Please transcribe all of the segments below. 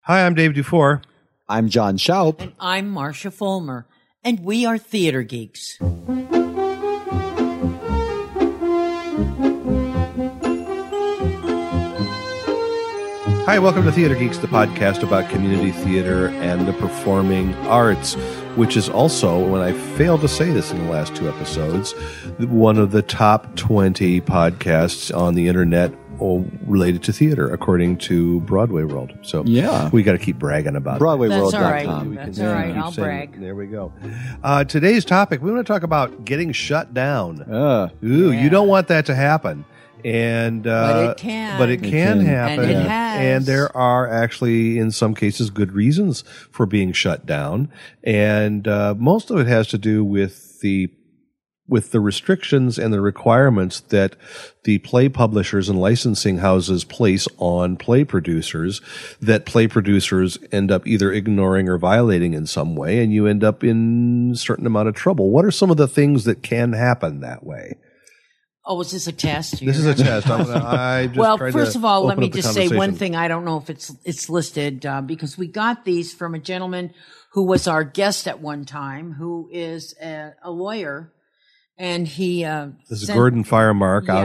Hi, I'm Dave Dufour. I'm John Schaup. And I'm Marcia Fulmer. And we are Theater Geeks. Hi, welcome to Theater Geeks, the podcast about community theater and the performing arts, which is also, when I failed to say this in the last two episodes, one of the top 20 podcasts on the internet related to theater, according to Broadway World. So yeah, we got to keep bragging about BroadwayWorld.com. That's all right. I'll brag. There we go. Today's topic, we want to talk about getting shut down. You don't want that to happen. And but it can. But it can happen. And it has. And there are actually, in some cases, good reasons for being shut down. And most of it has to do with the restrictions and the requirements that the play publishers and licensing houses place on play producers, that play producers end up either ignoring or violating in some way, and you end up in a certain amount of trouble. What are some of the things that can happen that way? Oh, is this a test? This is a test. Well, first of all, let me just say one thing. I don't know if it's listed because we got these from a gentleman who was our guest at one time, who is a lawyer. And he this is Gordon Firemark out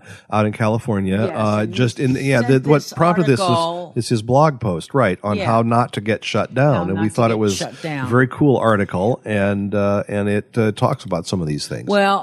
in California. Yes, what prompted this is his blog post, right, on how not to get shut down, and we thought it was a very cool article, and it talks about some of these things. Well,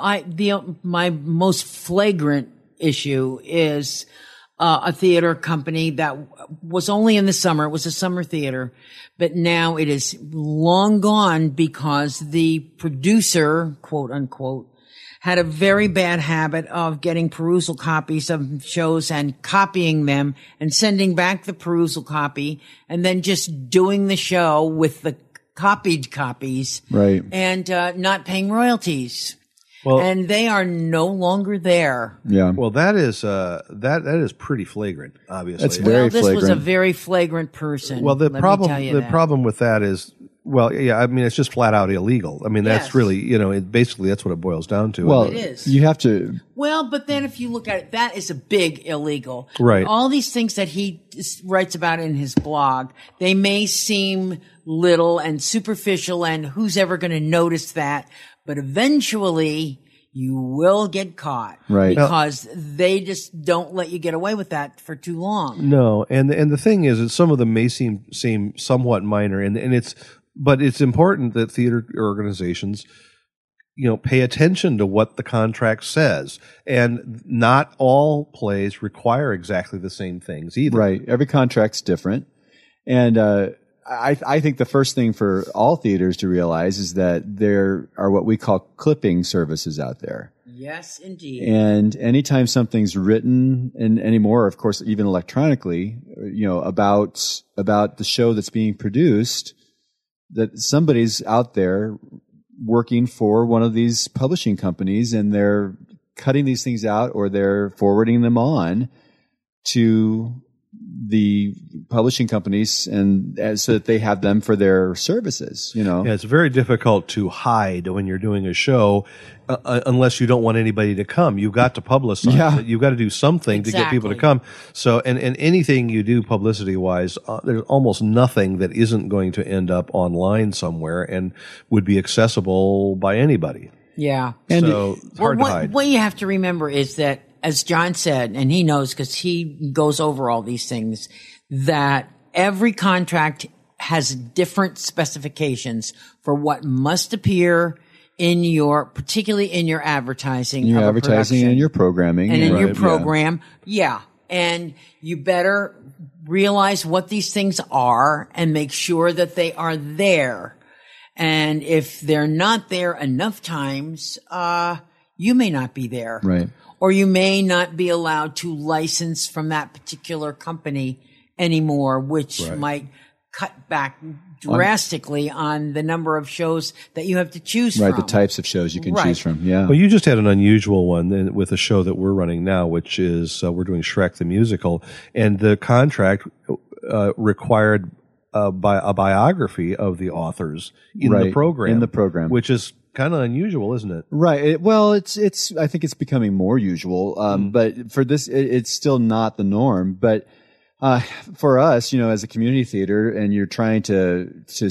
my most flagrant issue is a theater company that was only in the summer. It was a summer theater, but now it is long gone because the producer, quote unquote, had a very bad habit of getting perusal copies of shows and copying them and sending back the perusal copy and then just doing the show with the copied copies. Right. And not paying royalties. Well, and they are no longer there. Yeah. Well, that is that is pretty flagrant, obviously. It's very this flagrant. was a very flagrant person. Well, the problem problem with that is, well, yeah, I mean, it's just flat out illegal. I mean, that's really, basically that's what it boils down to. Well, it is. You have to. Well, but then if you look at it, that is a big illegal. Right. All these things that he writes about in his blog, they may seem little and superficial, and who's ever going to notice that? But eventually you will get caught. Right. Because they just don't let you get away with that for too long. No, and the thing is that some of them may seem somewhat minor, but it's important that theater organizations, pay attention to what the contract says. And not all plays require exactly the same things either. Right. Every contract's different. And I think the first thing for all theaters to realize is that there are what we call clipping services out there. Yes, indeed. And anytime something's written, and anymore, of course, even electronically, about the show that's being produced, that somebody's out there working for one of these publishing companies, and they're cutting these things out, or they're forwarding them on to the publishing companies, and so that they have them for their services. Yeah, it's very difficult to hide when you're doing a show, unless you don't want anybody to come. You've got to publicize it. You've got to do something to get people to come. So, and anything you do publicity wise, there's almost nothing that isn't going to end up online somewhere and would be accessible by anybody. Yeah. And so it's hard to hide. What you have to remember is that, as John said, and he knows because he goes over all these things, that every contract has different specifications for what must appear particularly in your advertising. In your advertising and in your programming. And in your program. Yeah. And you better realize what these things are and make sure that they are there. And if they're not there enough times, you may not be there. Right. Or you may not be allowed to license from that particular company anymore, which might cut back drastically on the number of shows that you have to choose from. Right, the types of shows you can choose from, yeah. Well, you just had an unusual one with a show that we're running now, which is we're doing Shrek the Musical, and the contract required a biography of the authors in the program. In the program. Which is kind of unusual, isn't it? Right. It's. I think it's becoming more usual. But for this, it's still not the norm. But For us, as a community theater, and you're trying to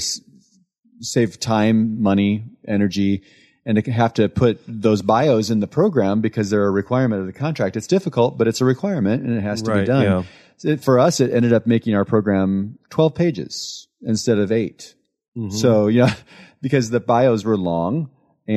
save time, money, energy, and to have to put those bios in the program because they're a requirement of the contract. It's difficult, but it's a requirement, and it has to be done. Yeah. For us, it ended up making our program 12 pages instead of 8. Mm-hmm. So, because the bios were long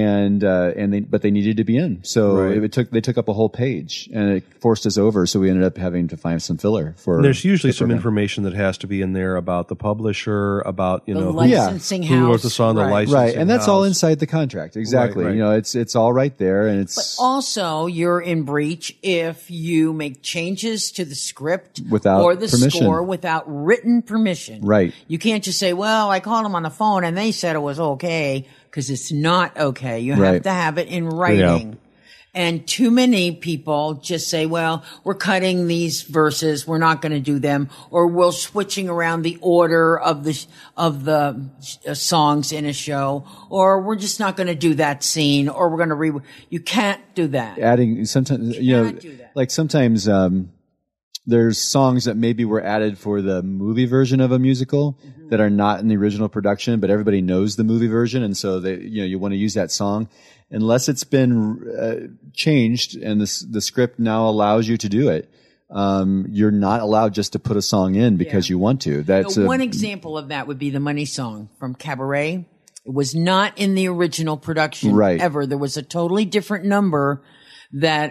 but they needed to be in. So they took up a whole page, and it forced us over. So we ended up having to find some filler for. And there's usually some information that has to be in there about the publisher, about the licensing house, who wrote the song, the licensing right, and that's house. all inside the contract. Exactly. Right. It's all right there, and it's. But also, you're in breach if you make changes to the script without or the permission. score without written permission. Right. You can't just say, "Well, I called them on the phone and they said it was okay," because it's not okay. You have to have it in writing. Yeah. And too many people just say, well, we're cutting these verses. We're not going to do them. Or we're switching around the order of the songs in a show. Or we're just not going to do that scene. Or we're going to you can't do that. Adding sometimes, like sometimes, there's songs that maybe were added for the movie version of a musical that are not in the original production, but everybody knows the movie version. And so you want to use that song. Unless it's been changed and the script now allows you to do it, you're not allowed just to put a song in because you want to. That's one example of that would be the Money Song from Cabaret. It was not in the original production ever. There was a totally different number that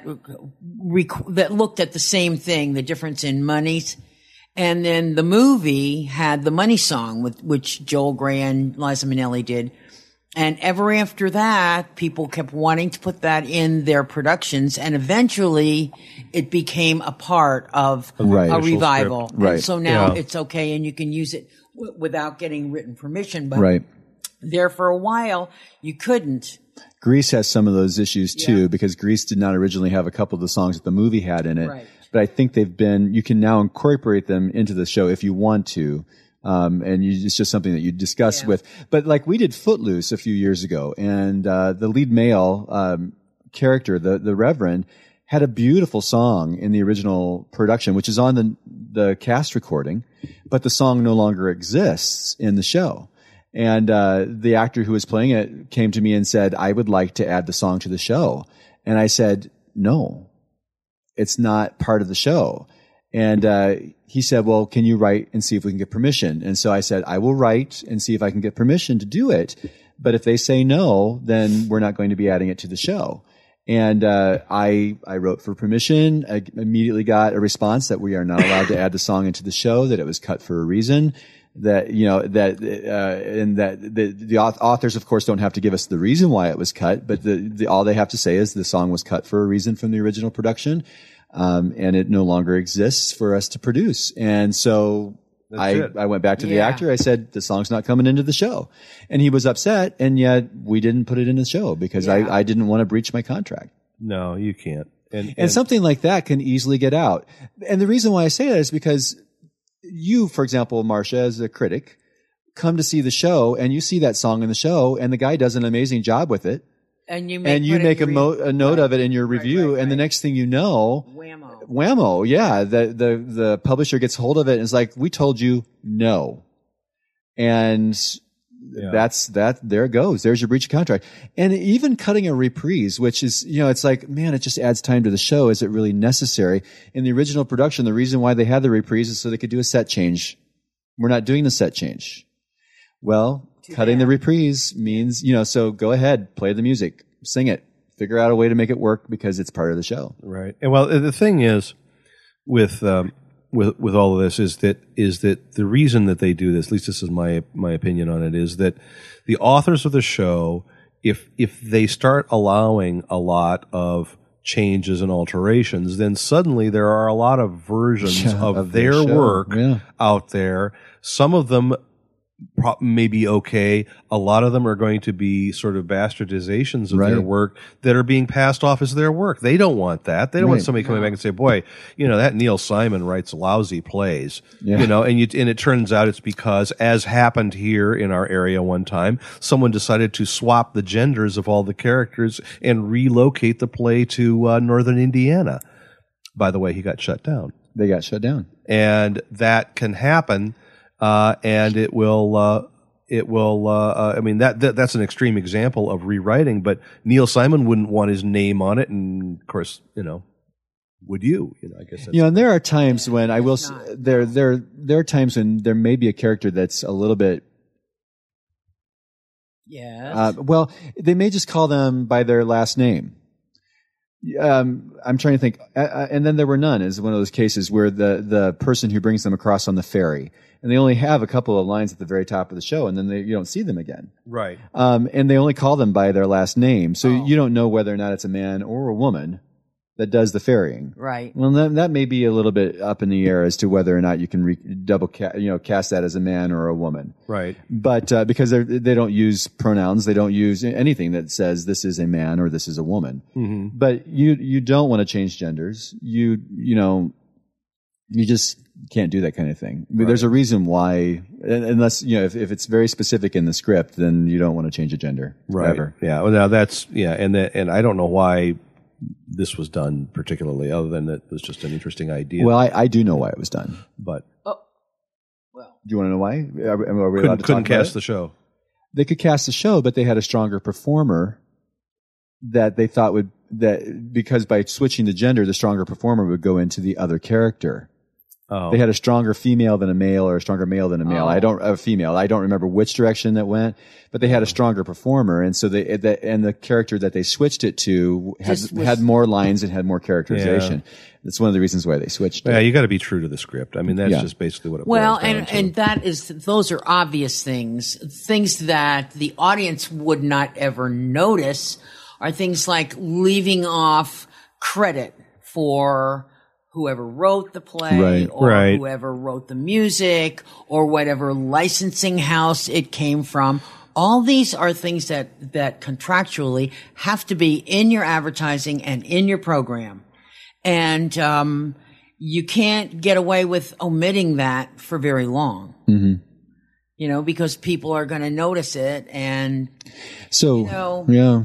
looked at the same thing, the difference in monies. And then the movie had the Money Song, which Joel Grey and Liza Minnelli did. And ever after that, people kept wanting to put that in their productions, and eventually it became a part of a revival. Script. Right. And so now it's okay, and you can use it without getting written permission. But there for a while, you couldn't. Grease has some of those issues too, because Grease did not originally have a couple of the songs that the movie had in it. Right. But I think you can now incorporate them into the show if you want to. And it's just something that you discuss with. But like we did Footloose a few years ago, and the lead male character, the Reverend, had a beautiful song in the original production, which is on the cast recording, but the song no longer exists in the show. And the actor who was playing it came to me and said, I would like to add the song to the show. And I said, no, it's not part of the show. And he said, well, can you write and see if we can get permission? And so I said, I will write and see if I can get permission to do it. But if they say no, then we're not going to be adding it to the show. And I wrote for permission. I immediately got a response that we are not allowed to add the song into the show, that it was cut for a reason. That, and that the authors, of course, don't have to give us the reason why it was cut, but all they have to say is the song was cut for a reason from the original production. And it no longer exists for us to produce. And so I went back to the actor. I said, the song's not coming into the show. And he was upset, and yet we didn't put it in the show because I didn't want to breach my contract. No, you can't. And something like that can easily get out. And the reason why I say that is because you, for example, Marcia, as a critic, come to see the show and you see that song in the show and the guy does an amazing job with it. And you make a note of it in your review, and the next thing you know, whammo, yeah, the publisher gets hold of it and is like, we told you no. And that's that. There it goes. There's your breach of contract. And even cutting a reprise, which is, it's like, man, it just adds time to the show. Is it really necessary? In the original production, the reason why they had the reprise is so they could do a set change. We're not doing the set change. Well, cutting the reprise means, so go ahead, play the music, sing it, figure out a way to make it work because it's part of the show. Right. And well, the thing is with all of this is that the reason that they do this, at least this is my opinion on it, is that the authors of the show, if they start allowing a lot of changes and alterations, then suddenly there are a lot of versions of their work out there. Some of them may be okay. A lot of them are going to be sort of bastardizations of their work that are being passed off as their work. They don't want that. They don't want somebody coming back and say, boy, that Neil Simon writes lousy plays, and it turns out it's because, as happened here in our area one time, someone decided to swap the genders of all the characters and relocate the play to northern Indiana. By the way, he got shut down. They got shut down. and that can happen, and it will. I mean, that's an extreme example of rewriting, but Neil Simon wouldn't want his name on it, and of course, would you? I guess that's, and there are times when I will. There are times when there may be a character that's a little bit. Yes. Well, they may just call them by their last name. I'm trying to think. And then There Were None is one of those cases where the person who brings them across on the ferry, and they only have a couple of lines at the very top of the show, and then you don't see them again. right. And they only call them by their last name, so you don't know whether or not it's a man or a woman that does the ferrying. Right. Well, that may be a little bit up in the air as to whether or not you can cast that as a man or a woman. Right. But because they don't use pronouns, they don't use anything that says this is a man or this is a woman. Mm-hmm. But you don't want to change genders. You just can't do that kind of thing. Right. There's a reason why, unless if it's very specific in the script, then you don't want to change a gender. Right. Ever. Yeah. Well, now and I don't know why this was done particularly, other than that it was just an interesting idea. Well, I do know why it was done. But Do you want to know why? Are we allowed to couldn't talk about cast it? the show. They could cast the show, but they had a stronger performer that they thought because by switching the gender, the stronger performer would go into the other character. Oh. They had a stronger female than a male, or a stronger male than a male. Oh. I don't remember which direction that went, but they had a stronger performer, and so and the character that they switched it to had more lines and had more characterization. Yeah. That's one of the reasons why they switched it. Yeah, you got to be true to the script. I mean, that's just basically what it boils down to. And those are obvious things that the audience would not ever notice are things like leaving off credit for whoever wrote the play or whoever wrote the music or whatever licensing house it came from. All these are things that contractually have to be in your advertising and in your program. And you can't get away with omitting that for very long. Mm-hmm. Because people are going to notice it. And so, yeah.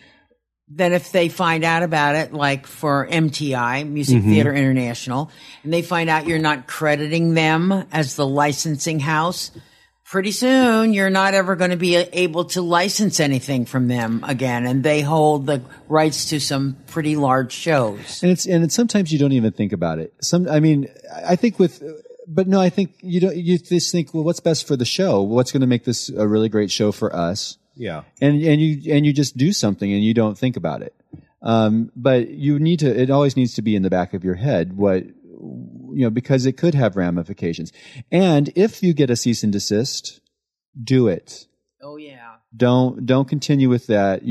Then if they find out about it, like for MTI, Music Theater International, and they find out you're not crediting them as the licensing house, pretty soon you're not ever going to be able to license anything from them again. And they hold the rights to some pretty large shows. And it's sometimes you don't even think about it. I think I think you don't, you just think, well, what's best for the show? What's going to make this a really great show for us? Yeah. And you just do something and you don't think about it. But it always needs to be in the back of your head because it could have ramifications. And if you get a cease and desist, do it. Oh yeah. Don't continue with that,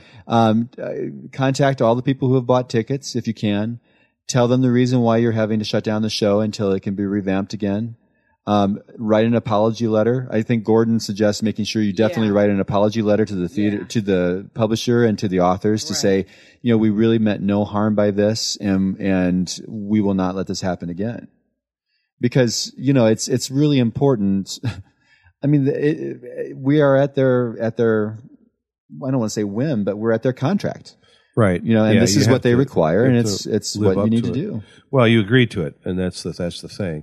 contact all the people who have bought tickets if you can. Tell them the reason why you're having to shut down the show until it can be revamped again. Write an apology letter. I think Gordon suggests making sure you definitely write an apology letter to the theater, to the publisher, and to the authors to say, we really meant no harm by this, and we will not let this happen again. Because it's really important. I mean, we are at their I don't want to say whim, but we're at their contract. Right. And this is what they require, and it's what you need to do. Well, you agreed to it, and that's the thing.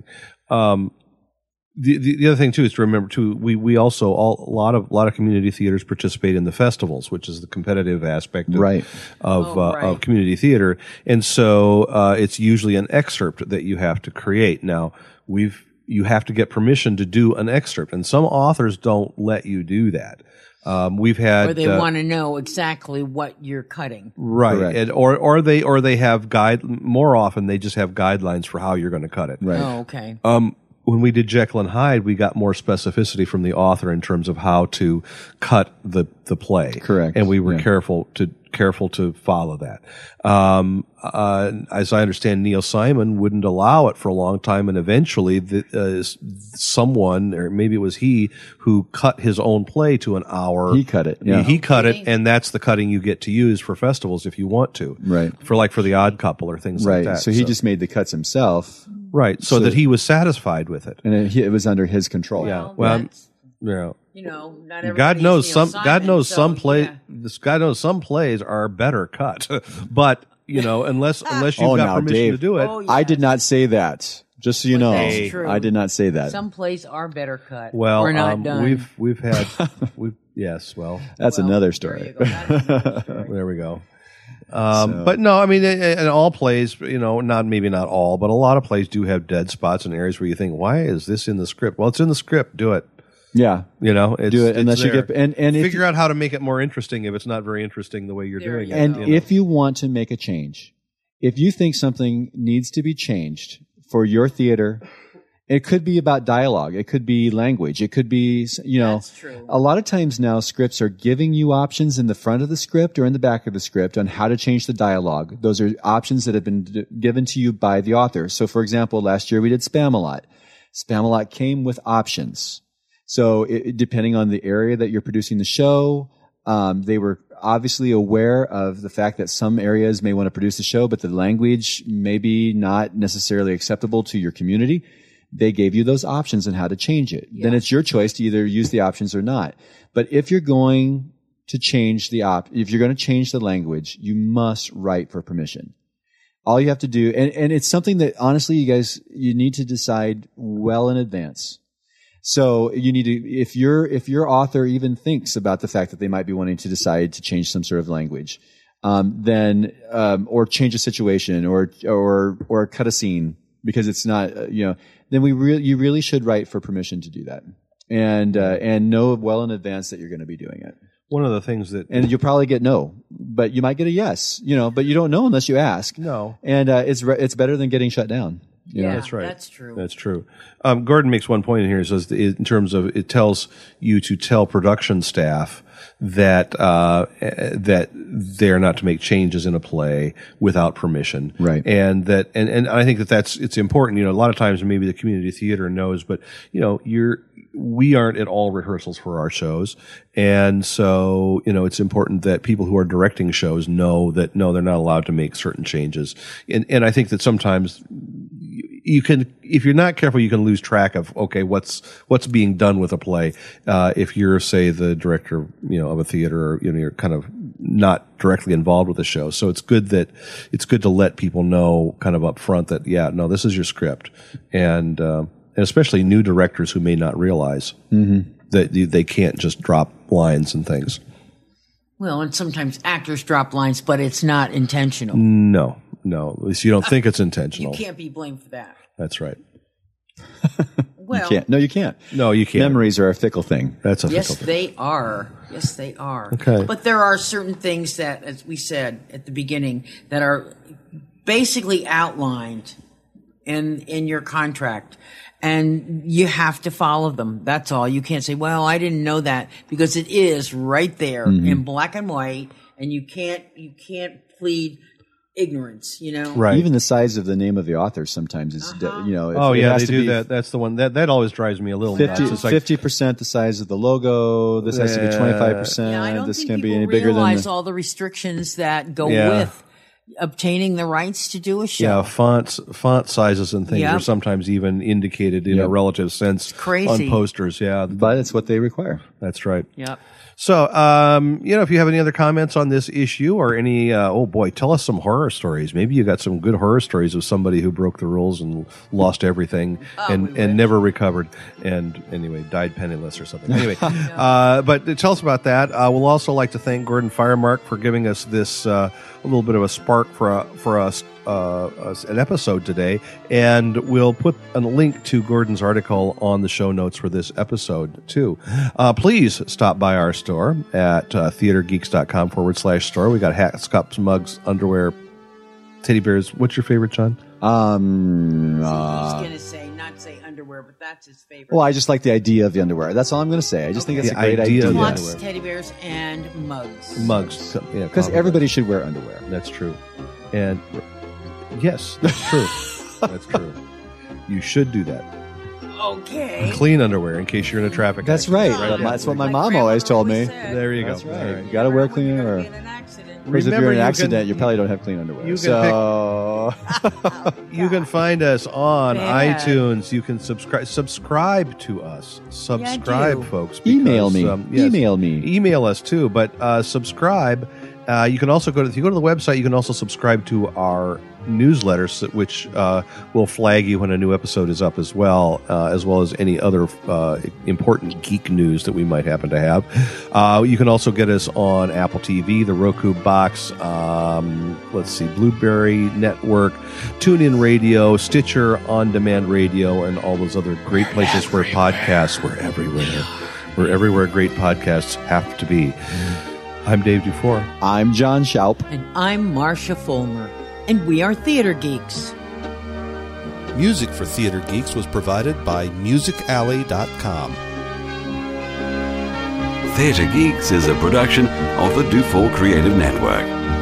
The other thing too is to remember too. We also a lot of community theaters participate in the festivals, which is the competitive aspect of community theater, and so it's usually an excerpt that you have to create. Now you have to get permission to do an excerpt, and some authors don't let you do that. We've had, or they want to know exactly what you're cutting, right? And, or they have more often they just have guidelines for how you're going to cut it, right? Oh, okay. When we did Jekyll and Hyde, we got more specificity from the author in terms of how to cut the play. Correct. And we were careful to follow that. As I understand, Neil Simon wouldn't allow it for a long time, and eventually someone, or maybe it was he, who cut his own play to an hour. He cut it. Yeah. He cut it, and that's the cutting you get to use for festivals if you want to. Right. For the Odd Couple or things like that. So he just made the cuts himself. Right. So that he was satisfied with it. And it was under his control. Yeah. Well, not God knows some. God knows some plays. God knows some plays are better cut, but unless you've got permission Dave, to do it. Oh, yeah. I did not say that. Just so you know, that's true. I did not say that. Some plays are better cut. Well, or not done. we've had yes. Well, That's another story. There you go. That is another story. there we go. But no, I mean, in all plays, maybe not all, but a lot of plays do have dead spots in areas where you think, why is this in the script? Well, it's in the script. Do it. Yeah. It's, do it unless you there. get and figure out how to make it more interesting if it's not very interesting the way you're doing it. And if you want to make a change, if you think something needs to be changed for your theater, it could be about dialogue. It could be language. It could be, That's true. A lot of times now scripts are giving you options in the front of the script or in the back of the script on how to change the dialogue. Those are options that have been given to you by the author. So for example, last year we did Spamalot. Spamalot came with options. So depending on the area that you're producing the show, they were obviously aware of the fact that some areas may want to produce the show, but the language may be not necessarily acceptable to your community. They gave you those options on how to change it. Yeah. Then it's your choice to either use the options or not. But if you're going to change if you're going to change the language, you must write for permission. All you have to do, and it's something that honestly, you need to decide well in advance. So you need to, if your author even thinks about the fact that they might be wanting to decide to change some sort of language, then or change a situation or cut a scene because it's not, then you really should write for permission to do that, and know well in advance that you're going to be doing it. One of the things and you'll probably get no, but you might get a yes, but you don't know unless you ask. No, and it's better than getting shut down. That's right. That's true. That's true. Gordon makes one point in here. He says, in terms of, it tells you to tell production staff that they're not to make changes in a play without permission. Right. And I think it's important. A lot of times maybe the community theater knows, but we aren't at all rehearsals for our shows. And so, it's important that people who are directing shows know that no, they're not allowed to make certain changes. And I think that sometimes you can, if you're not careful, you can lose track of, okay, what's being done with a play. If you're, say, the director, of a theater, or, you're kind of not directly involved with the show. So it's good to let people know kind of up front that, yeah, no, this is your script. And especially new directors who may not realize that they can't just drop lines and things. Well, and sometimes actors drop lines, but it's not intentional. No, at least you don't think it's intentional. You can't be blamed for that. That's right. Well, you can't. No, you can't. No, you can't. Memories are a fickle thing. That's a yes, fickle thing. they are. Yes, they are. Okay. But there are certain things that, as we said at the beginning, that are basically outlined in your contract. And you have to follow them. That's all. You can't say, well, I didn't know that, because it is right there in black and white, and you can't plead ignorance, Right. Even the size of the name of the author sometimes is, Oh yeah, they do that. That's the one that always drives me a little nuts. It's like 50% the size of the logo. This has to be 25%. Yeah, I don't this think can't be people any bigger than realize all the restrictions that go with obtaining the rights to do a show. Yeah, font sizes and things are sometimes even indicated in a relative sense crazy. on posters. Yeah, but it's what they require. That's right. Yep. So, if you have any other comments on this issue or any, tell us some horror stories. Maybe you got some good horror stories of somebody who broke the rules and lost everything and never recovered and anyway, died penniless or something. Anyway, but tell us about that. We'll also like to thank Gordon Firemark for giving us this, a little bit of a spark for us. An episode today, and we'll put a link to Gordon's article on the show notes for this episode too. Please stop by our store at theatergeeks.com/store. We got hats, cups, mugs, underwear, teddy bears. What's your favorite, John? He's going to not say underwear, but that's his favorite. Well, I just like the idea of the underwear. That's all I'm going to say. I just think it's a great idea. Lots of teddy bears and mugs. Mugs, yeah, because everybody should wear underwear. That's true, and. Yes, that's true. That's true. You should do that. Okay. Clean underwear in case you're in a traffic That's accident. right. That's what my mom always told me. There you go. That's right. Right. You got to wear clean underwear. Because if you're in an accident, you probably don't have clean underwear. You can find us on Bad. iTunes. You can subscribe to us. Subscribe, folks. Because, Email me. Email me. Email us too. But subscribe. You can also if you go to the website, you can also subscribe to our newsletter, which will flag you when a new episode is up as well as any other important geek news that we might happen to have. You can also get us on Apple TV, the Roku box, Blueberry Network, TuneIn Radio, Stitcher, On Demand Radio, and all those other great places where podcasts. We're everywhere. We're everywhere great podcasts have to be. I'm Dave Dufour. I'm John Schaup. And I'm Marcia Fulmer. And we are Theater Geeks. Music for Theater Geeks was provided by MusicAlley.com. Theater Geeks is a production of the Dufour Creative Network.